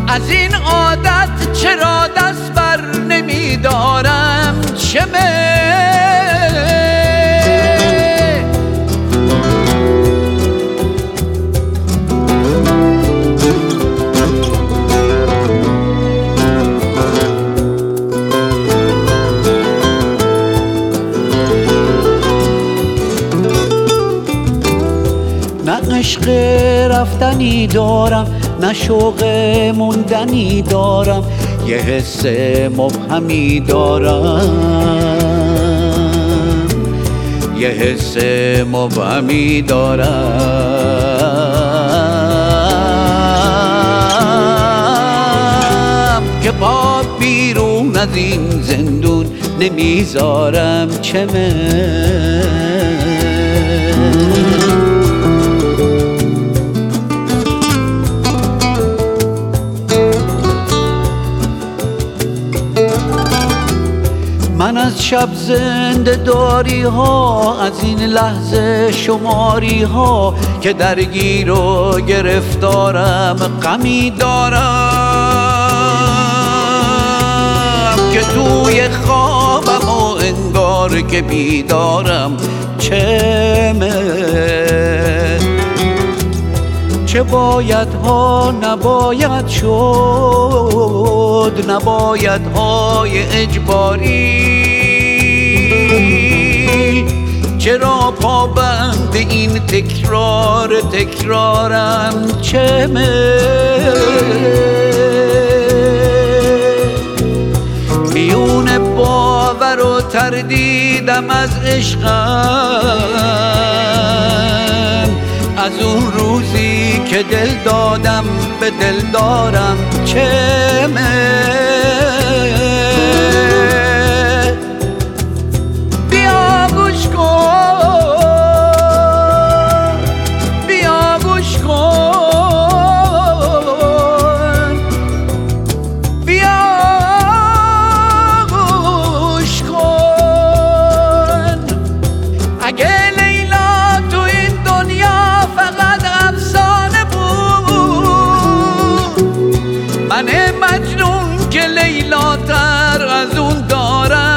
از این عادت چرا دست بر نمیدارم؟ چمه نه عشق رفتنی دارم، نه شوق موندنی دارم، یه حس مبهمی دارم، یه حس مبهمی دارم که پا بیرون از این زندون نمیذارم. چمه من از شب زنده داری ها، از این لحظه شماری ها که درگیر و گرفتارم، غمی دارم که توی خوابم و انگار که بیدارم. چمه چه باید ها نباید شد، نباید های اجباری، چرا پابند این تکرارم؟ چمه میون باور و تردیدم از عشقم، از اون روزی که دل دادم به دل دارم. چمه بیا گوش کن، بیا گوش کن، بیا گوش کن. اگه لیلا تو این دنیا فقط افسانه بود، من مجنون که لیلا تر از اون دارم.